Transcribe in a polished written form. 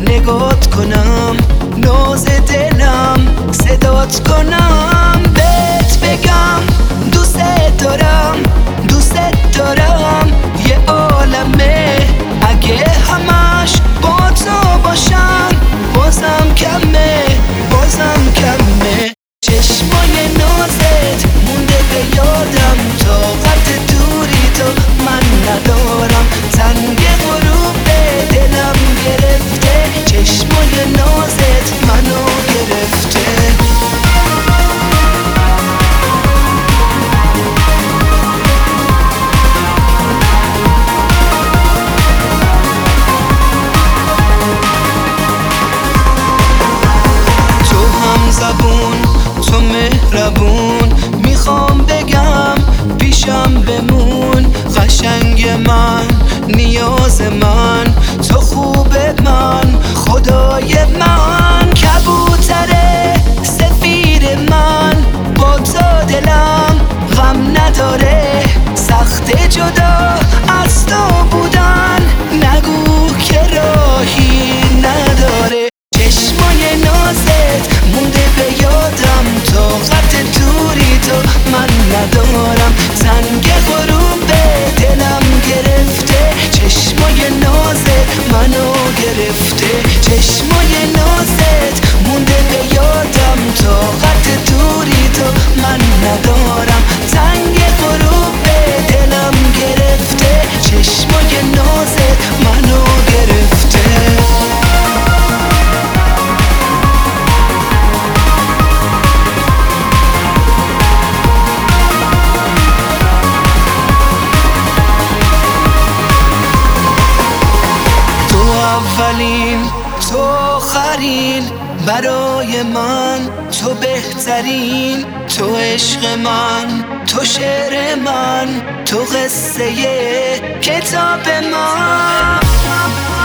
نگات کنم، ناز دلم صدات کنم، بهت بگم دوست دارم، دوست دارم. یه عالمه اگه همش با تو باشم، بازم کمه، بازم کمه. چشمای نازت مونده به یادم، طاقت دوری تو من ندارم، تنگ غروب دلم گرفته، چشمای نازت منو گرفته. زبون تو مهربون، میخوام بگم پیشم بمون، قشنگ من، نیاز من، تو خوب من، خدای من، کبوتر سفید من، با تو دلم غم نداره، سخت جدا از تو بودن، نگو که راهی نداره. چشمای نازت مونده به یادم، طاقت دوری تو من ندارم، تنگ غروب دلم گرفته، چشمای نازت منو گرفته، چشمای نازت مونده به یادم، طاقت دوری تو من ندارم، تنگ غروب دلم گرفته، چشمای نازت منو گرفته. اولین تو آخرین، برای من تو بهترین، تو عشق من، تو شعر من، تو قصه کتاب من.